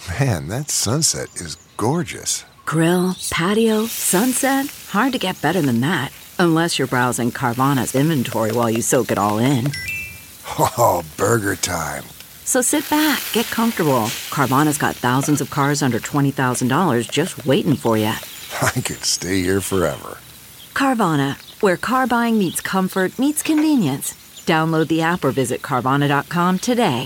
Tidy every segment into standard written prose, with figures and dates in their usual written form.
Man, that sunset is gorgeous. Grill, patio, sunset. Hard to get better than that. Unless you're browsing Carvana's inventory while you soak it all in. Oh, burger time. So sit back, get comfortable. Carvana's got thousands of cars under $20,000 just waiting for you. I could stay here forever. Carvana, where car buying meets comfort, meets convenience. Download the app or visit Carvana.com today.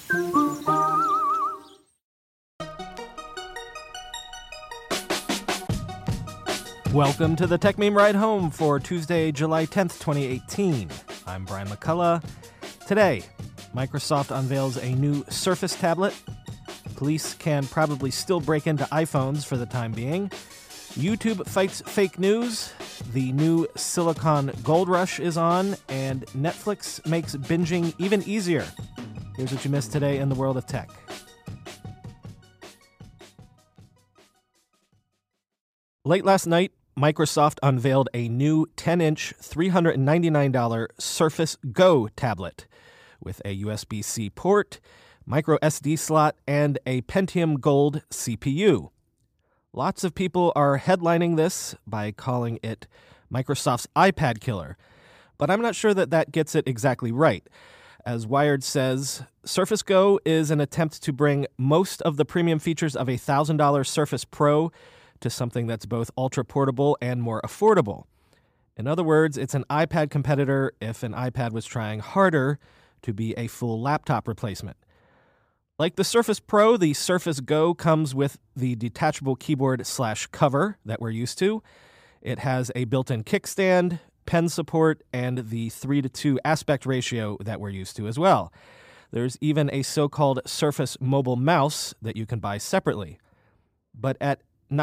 Welcome to the Tech Meme Ride Home for Tuesday, July 10th, 2018. I'm Brian McCullough. Today, Microsoft unveils a new Surface tablet. Police can probably still break into iPhones for the time being. YouTube fights fake news. The new Silicon Gold Rush is on, and Netflix makes binging even easier. Here's what you missed today in the world of tech. Late last night, Microsoft unveiled a new 10-inch, $399 Surface Go tablet with a USB-C port, micro SD slot, and a Pentium Gold CPU. Lots of people are headlining this by calling it Microsoft's iPad killer, but I'm not sure that gets it exactly right. As Wired says, Surface Go is an attempt to bring most of the premium features of a $1,000 Surface Pro to something that's both ultra-portable and more affordable. In other words, it's an iPad competitor if an iPad was trying harder to be a full laptop replacement. Like the Surface Pro, the Surface Go comes with the detachable keyboard/cover that we're used to. It has a built-in kickstand, pen support, and the 3:2 aspect ratio that we're used to as well. There's even a so-called Surface Mobile Mouse that you can buy separately. But at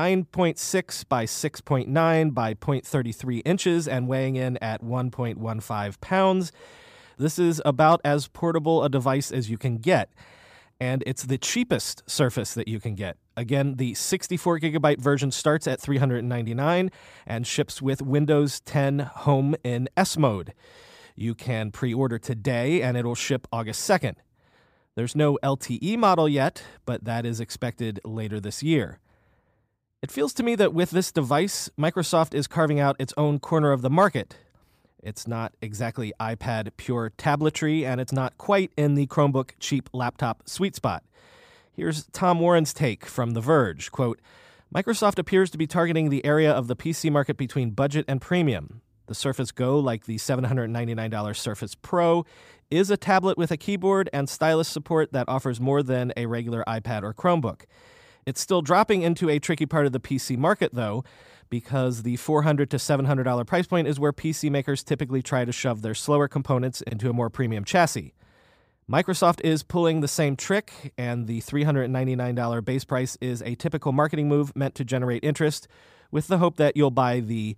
9.6 by 6.9 by 0.33 inches and weighing in at 1.15 pounds, this is about as portable a device as you can get. And it's the cheapest Surface that you can get. Again, the 64-gigabyte version starts at $399 and ships with Windows 10 Home in S mode. You can pre-order today, and it'll ship August 2nd. There's no LTE model yet, but that is expected later this year. It feels to me that with this device, Microsoft is carving out its own corner of the market. It's not exactly iPad pure tabletry, and it's not quite in the Chromebook cheap laptop sweet spot. Here's Tom Warren's take from The Verge. Quote, Microsoft appears to be targeting the area of the PC market between budget and premium. The Surface Go, like the $799 Surface Pro, is a tablet with a keyboard and stylus support that offers more than a regular iPad or Chromebook. It's still dropping into a tricky part of the PC market, though, because the $400 to $700 price point is where PC makers typically try to shove their slower components into a more premium chassis. Microsoft is pulling the same trick, and the $399 base price is a typical marketing move meant to generate interest, with the hope that you'll buy the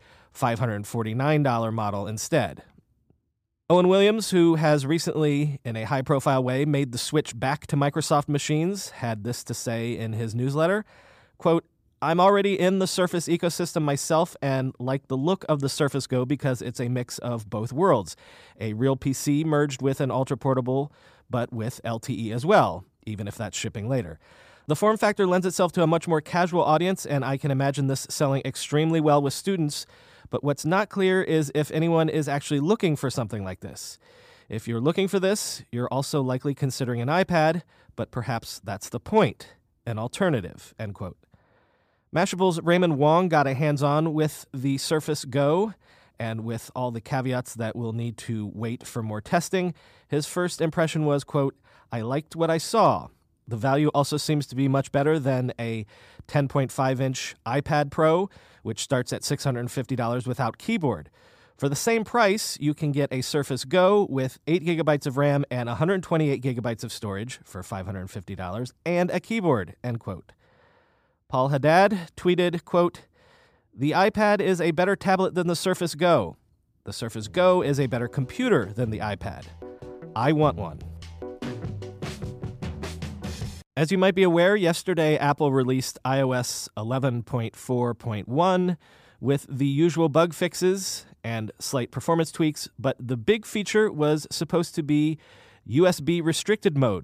$549 model instead. Owen Williams, who has recently, in a high-profile way, made the switch back to Microsoft machines, had this to say in his newsletter, quote, I'm already in the Surface ecosystem myself and like the look of the Surface Go because it's a mix of both worlds, a real PC merged with an ultra-portable, but with LTE as well, even if that's shipping later. The form factor lends itself to a much more casual audience, and I can imagine this selling extremely well with students. But what's not clear is if anyone is actually looking for something like this. If you're looking for this, you're also likely considering an iPad, but perhaps that's the point, an alternative, end quote. Mashable's Raymond Wong got a hands-on with the Surface Go, and with all the caveats that we'll need to wait for more testing, his first impression was, quote, I liked what I saw. The value also seems to be much better than a 10.5-inch iPad Pro, which starts at $650 without keyboard. For the same price, you can get a Surface Go with 8 gigabytes of RAM and 128 gigabytes of storage for $550 and a keyboard, end quote. Paul Haddad tweeted, quote, the iPad is a better tablet than the Surface Go. The Surface Go is a better computer than the iPad. I want one. As you might be aware, yesterday Apple released iOS 11.4.1 with the usual bug fixes and slight performance tweaks, but the big feature was supposed to be USB restricted mode,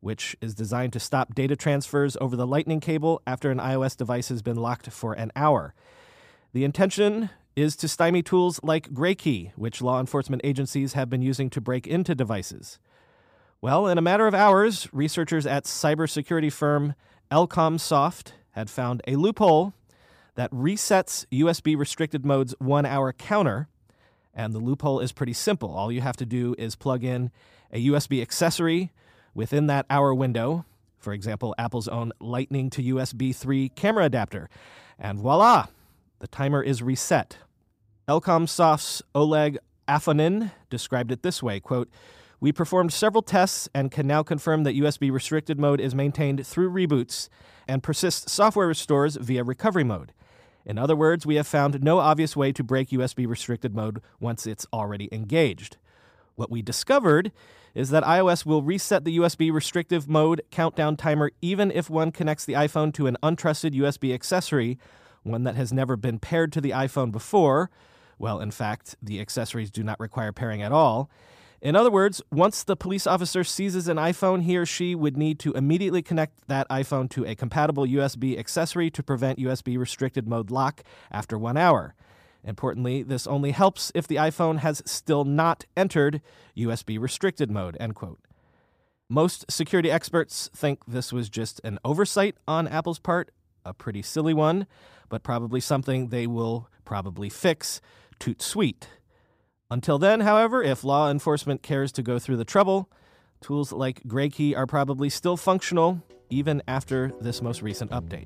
which is designed to stop data transfers over the Lightning cable after an iOS device has been locked for an hour. The intention is to stymie tools like GrayKey, which law enforcement agencies have been using to break into devices. Well, in a matter of hours, researchers at cybersecurity firm Elcomsoft had found a loophole that resets USB restricted mode's 1-hour counter, and the loophole is pretty simple. All you have to do is plug in a USB accessory within that hour window, for example, Apple's own Lightning to USB 3 camera adapter, and voila, the timer is reset. Elcomsoft's Oleg Afonin described it this way, quote, "We performed several tests and can now confirm that USB restricted mode is maintained through reboots and persists software restores via recovery mode. In other words, we have found no obvious way to break USB restricted mode once it's already engaged. What we discovered is that iOS will reset the USB restrictive mode countdown timer even if one connects the iPhone to an untrusted USB accessory, one that has never been paired to the iPhone before. Well, in fact, the accessories do not require pairing at all. In other words, once the police officer seizes an iPhone, he or she would need to immediately connect that iPhone to a compatible USB accessory to prevent USB restricted mode lock after 1 hour. Importantly, this only helps if the iPhone has still not entered USB restricted mode," end quote. Most security experts think this was just an oversight on Apple's part, a pretty silly one, but probably something they will probably fix toot sweet. Until then, however, if law enforcement cares to go through the trouble, tools like GrayKey are probably still functional even after this most recent update.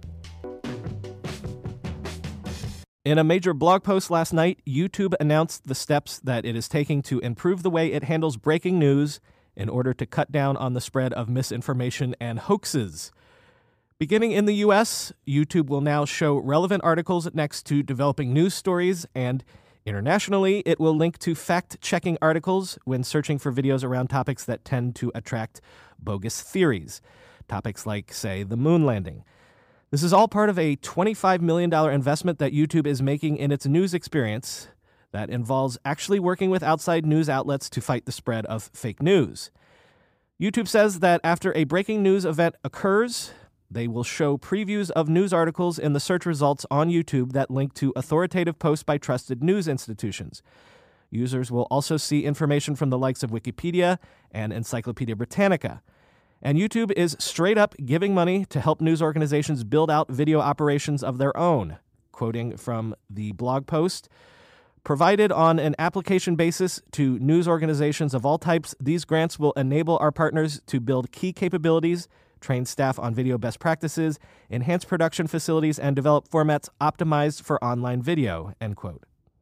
In a major blog post last night, YouTube announced the steps that it is taking to improve the way it handles breaking news in order to cut down on the spread of misinformation and hoaxes. Beginning in the U.S., YouTube will now show relevant articles next to developing news stories, and internationally, it will link to fact-checking articles when searching for videos around topics that tend to attract bogus theories. Topics like, say, the moon landing. This is all part of a $25 million investment that YouTube is making in its news experience that involves actually working with outside news outlets to fight the spread of fake news. YouTube says that after a breaking news event occurs, they will show previews of news articles in the search results on YouTube that link to authoritative posts by trusted news institutions. Users will also see information from the likes of Wikipedia and Encyclopedia Britannica. And YouTube is straight up giving money to help news organizations build out video operations of their own. Quoting from the blog post, "Provided on an application basis to news organizations of all types, these grants will enable our partners to build key capabilities, train staff on video best practices, enhance production facilities, and develop formats optimized for online video," end quote.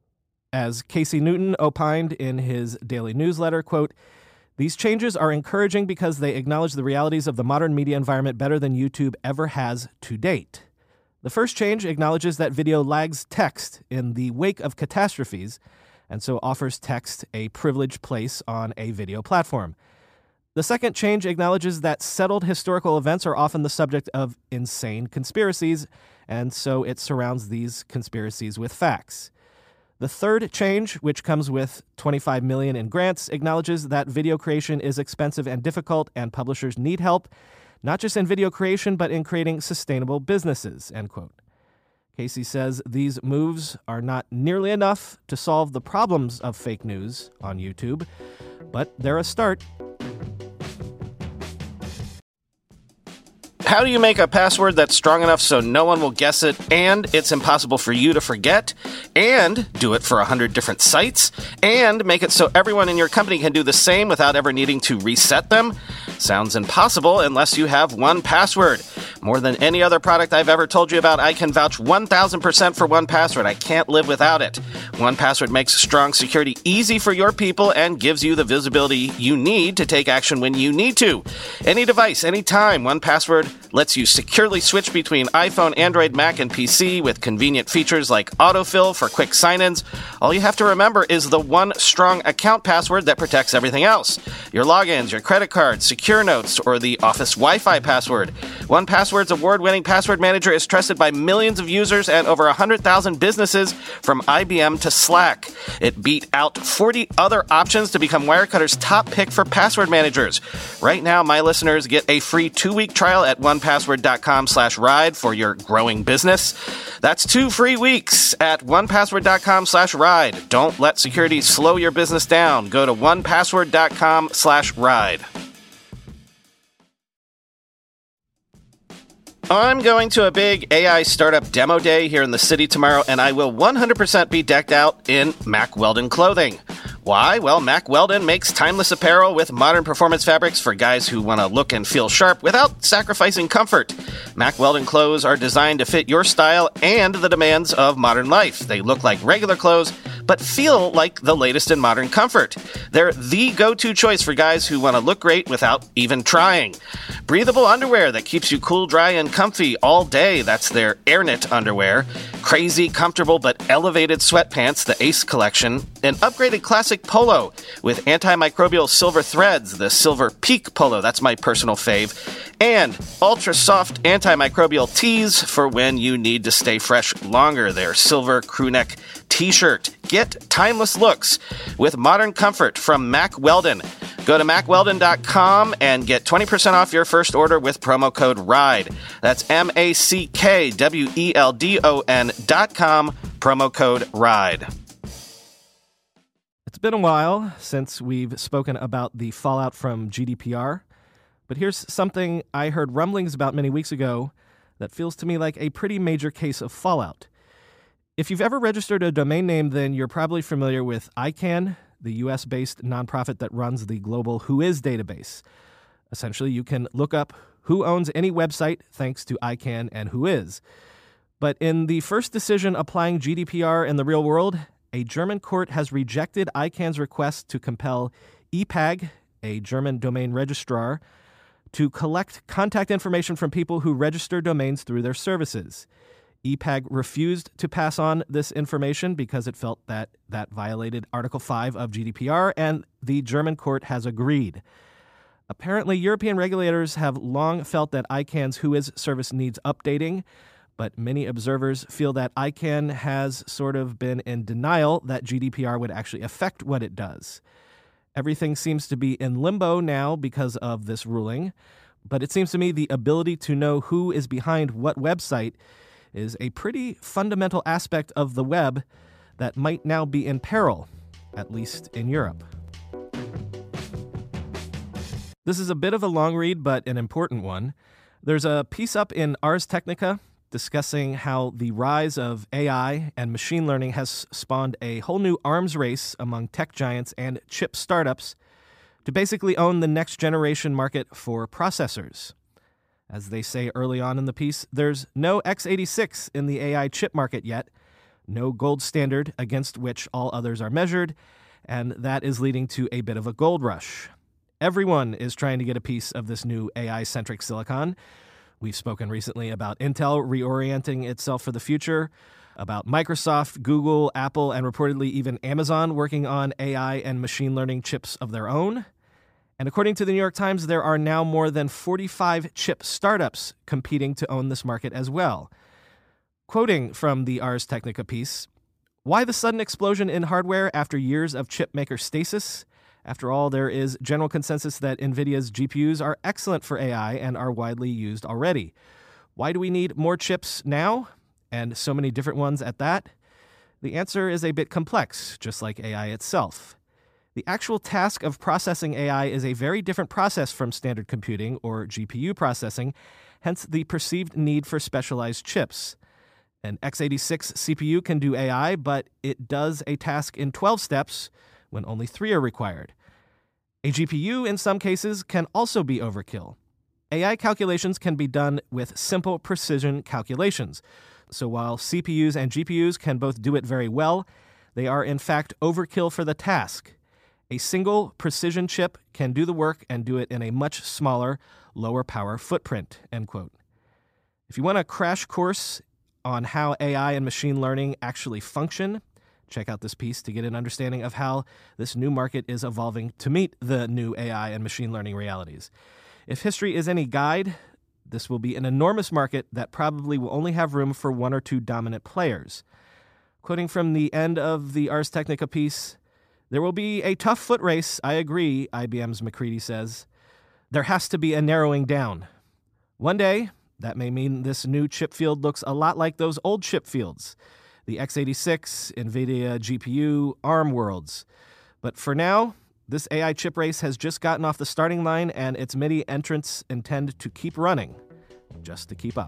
As Casey Newton opined in his daily newsletter, quote, "These changes are encouraging because they acknowledge the realities of the modern media environment better than YouTube ever has to date. The first change acknowledges that video lags text in the wake of catastrophes, and so offers text a privileged place on a video platform. The second change acknowledges that settled historical events are often the subject of insane conspiracies, and so it surrounds these conspiracies with facts. The third change, which comes with $25 million in grants, acknowledges that video creation is expensive and difficult, and publishers need help, not just in video creation, but in creating sustainable businesses," end quote. Casey says these moves are not nearly enough to solve the problems of fake news on YouTube, but they're a start. How do you make a password that's strong enough so no one will guess it, and it's impossible for you to forget, and do it for 100 different sites, and make it so everyone in your company can do the same without ever needing to reset them? Sounds impossible unless you have 1Password. More than any other product I've ever told you about, I can vouch 1,000% for 1Password. I can't live without it. 1Password makes strong security easy for your people and gives you the visibility you need to take action when you need to. Any device, anytime, 1Password lets you securely switch between iPhone, Android, Mac, and PC with convenient features like autofill for quick sign-ins. All you have to remember is the one strong account password that protects everything else. Your logins, your credit cards, secure notes, or the Office Wi-Fi password. 1Password 1Password's award-winning password manager is trusted by millions of users and over 100,000 businesses from IBM to Slack. It beat out 40 other options to become Wirecutter's top pick for password managers. Right now, my listeners get a free 2-week trial at onepassword.com/ride for your growing business. That's 2 free weeks at onepassword.com/ride. Don't let security slow your business down. Go to onepassword.com/ride. I'm going to a big AI startup demo day here in the city tomorrow, and I will 100% be decked out in Mack Weldon clothing. Why? Well, Mack Weldon makes timeless apparel with modern performance fabrics for guys who want to look and feel sharp without sacrificing comfort. Mack Weldon clothes are designed to fit your style and the demands of modern life. They look like regular clothes, but feel like the latest in modern comfort. They're the go-to choice for guys who want to look great without even trying. Breathable underwear that keeps you cool, dry, and comfy all day. That's their AirKnit underwear. Crazy, comfortable, but elevated sweatpants, the Ace collection. An upgraded classic polo with antimicrobial silver threads, the Silver Peak polo. That's my personal fave. And ultra-soft antimicrobial tees for when you need to stay fresh longer. Their silver crewneck t-shirt. Get timeless looks with modern comfort from Mack Weldon. Go to MackWeldon.com and get 20% off your first order with promo code RIDE. That's MackWeldon.com, promo code RIDE. It's been a while since we've spoken about the fallout from GDPR, but here's something I heard rumblings about many weeks ago that feels to me like a pretty major case of fallout. If you've ever registered a domain name, then you're probably familiar with ICANN, the US-based nonprofit that runs the global Whois database. Essentially, you can look up who owns any website thanks to ICANN and Whois. But in the first decision applying GDPR in the real world, a German court has rejected ICANN's request to compel EPAG, a German domain registrar, to collect contact information from people who register domains through their services. EPAG refused to pass on this information because it felt that that violated Article 5 of GDPR, and the German court has agreed. Apparently, European regulators have long felt that ICANN's Whois service needs updating, but many observers feel that ICANN has sort of been in denial that GDPR would actually affect what it does. Everything seems to be in limbo now because of this ruling, but it seems to me the ability to know who is behind what website is a pretty fundamental aspect of the web that might now be in peril, at least in Europe. This is a bit of a long read, but an important one. There's a piece up in Ars Technica discussing how the rise of AI and machine learning has spawned a whole new arms race among tech giants and chip startups to basically own the next generation market for processors. As they say early on in the piece, there's no x86 in the AI chip market yet, no gold standard against which all others are measured, and that is leading to a bit of a gold rush. Everyone is trying to get a piece of this new AI-centric silicon. We've spoken recently about Intel reorienting itself for the future, about Microsoft, Google, Apple, and reportedly even Amazon working on AI and machine learning chips of their own. And according to the New York Times, there are now more than 45 chip startups competing to own this market as well. Quoting from the Ars Technica piece, "Why the sudden explosion in hardware after years of chip maker stasis? After all, there is general consensus that NVIDIA's GPUs are excellent for AI and are widely used already. Why do we need more chips now? And so many different ones at that? The answer is a bit complex, just like AI itself. The actual task of processing AI is a very different process from standard computing or GPU processing, hence the perceived need for specialized chips. An x86 CPU can do AI, but it does a task in 12 steps when only 3 are required. A GPU, in some cases, can also be overkill. AI calculations can be done with simple precision calculations. So while CPUs and GPUs can both do it very well, they are in fact overkill for the task. A single precision chip can do the work and do it in a much smaller, lower power footprint," end quote. If you want a crash course on how AI and machine learning actually function, check out this piece to get an understanding of how this new market is evolving to meet the new AI and machine learning realities. If history is any guide, This will be an enormous market that probably will only have room for one or two dominant players. Quoting from the end of the Ars Technica piece, "There will be a tough foot race, I agree," IBM's McCready says. "There has to be a narrowing down. One day, that may mean this new chip field looks a lot like those old chip fields, the x86, NVIDIA GPU, ARM worlds. But for now, this AI chip race has just gotten off the starting line, and its MIDI entrants intend to keep running, just to keep up."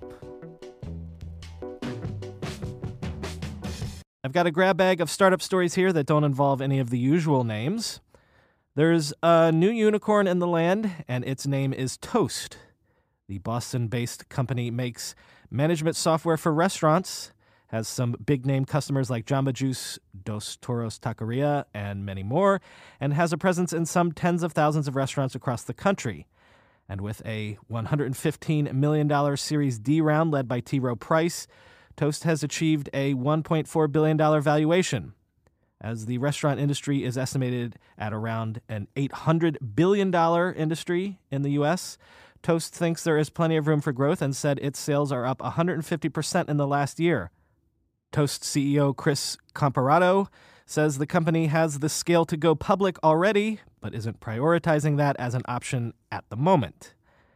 I've got a grab bag of startup stories here that don't involve any of the usual names. There's a new unicorn in the land, and its name is Toast. The Boston-based company makes management software for restaurants, has some big-name customers like Jamba Juice, Dos Toros Taqueria, and many more, and has a presence in some tens of thousands of restaurants across the country. And with a $115 million Series D round led by T. Rowe Price, Toast has achieved a $1.4 billion valuation. As the restaurant industry is estimated at around an $800 billion industry in the U.S., Toast thinks there is plenty of room for growth and said its sales are up 150% in the last year. Toast CEO Chris Comparato says the company has the scale to go public already, but isn't prioritizing that as an option at the moment.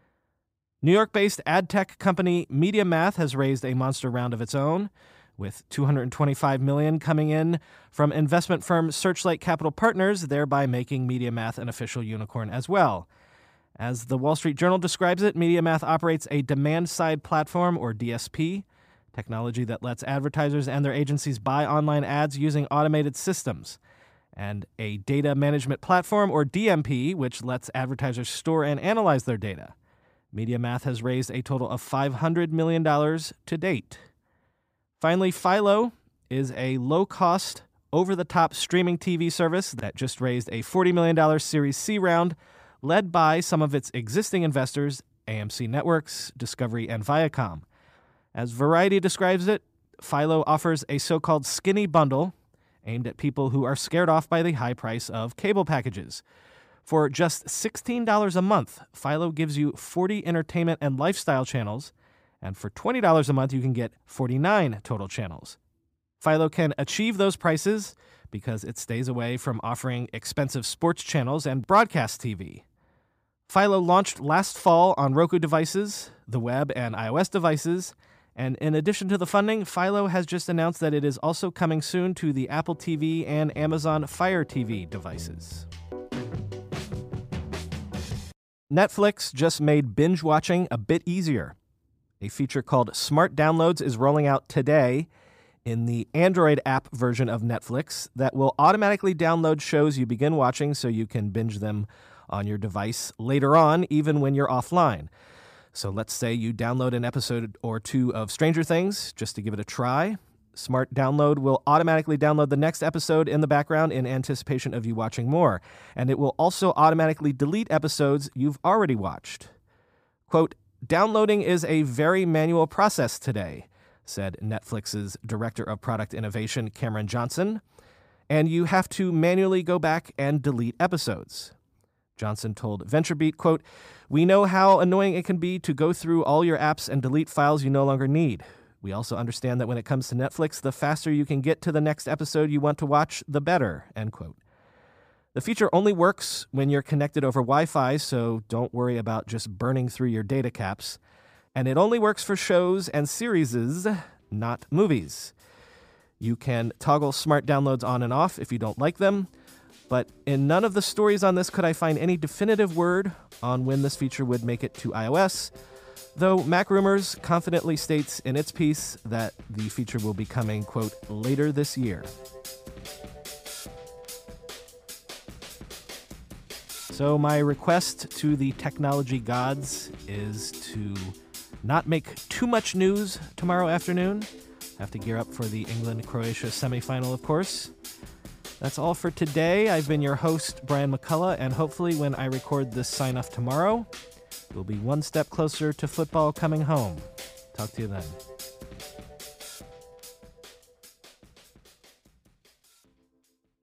New York-based ad tech company MediaMath has raised a monster round of its own, with $225 million coming in from investment firm Searchlight Capital Partners, thereby making MediaMath an official unicorn as well. As the Wall Street Journal describes it, MediaMath operates a demand-side platform, or DSP, technology that lets advertisers and their agencies buy online ads using automated systems, and a data management platform, or DMP, which lets advertisers store and analyze their data. MediaMath has raised a total of $500 million to date. Finally, Philo is a low-cost, over-the-top streaming TV service that just raised a $40 million Series C round, led by some of its existing investors, AMC Networks, Discovery, and Viacom. As Variety describes it, Philo offers a so-called skinny bundle aimed at people who are scared off by the high price of cable packages. For just $16 a month, Philo gives you 40 entertainment and lifestyle channels, and for $20 a month, you can get 49 total channels. Philo can achieve those prices because it stays away from offering expensive sports channels and broadcast TV. Philo launched last fall on Roku devices, the web, and iOS devices, and in addition to the funding, Philo has just announced that it is also coming soon to the Apple TV and Amazon Fire TV devices. Netflix just made binge watching a bit easier. A feature called Smart Downloads is rolling out today in the Android app version of Netflix that will automatically download shows you begin watching so you can binge them on your device later on, even when you're offline. So let's say you download an episode or two of Stranger Things just to give it a try. Smart Download will automatically download the next episode in the background in anticipation of you watching more. And it will also automatically delete episodes you've already watched. Quote, "Downloading is a very manual process today," said Netflix's Director of Product Innovation, Cameron Johnson. "And you have to manually go back and delete episodes." Johnson told VentureBeat, quote, "We know how annoying it can be to go through all your apps and delete files you no longer need. We also understand that when it comes to Netflix, the faster you can get to the next episode you want to watch, the better," end quote. The feature only works when you're connected over Wi-Fi, so don't worry about just burning through your data caps. And it only works for shows and series, not movies. You can toggle Smart Downloads on and off if you don't like them, but in none of the stories on this could I find any definitive word on when this feature would make it to iOS, though MacRumors confidently states in its piece that the feature will be coming, quote, later this year. So my request to the technology gods is to not make too much news tomorrow afternoon. Have to gear up for the England-Croatia semifinal, of course. That's all for today. I've been your host, Brian McCullough, and hopefully when I record this sign-off tomorrow, we'll be one step closer to football coming home. Talk to you then.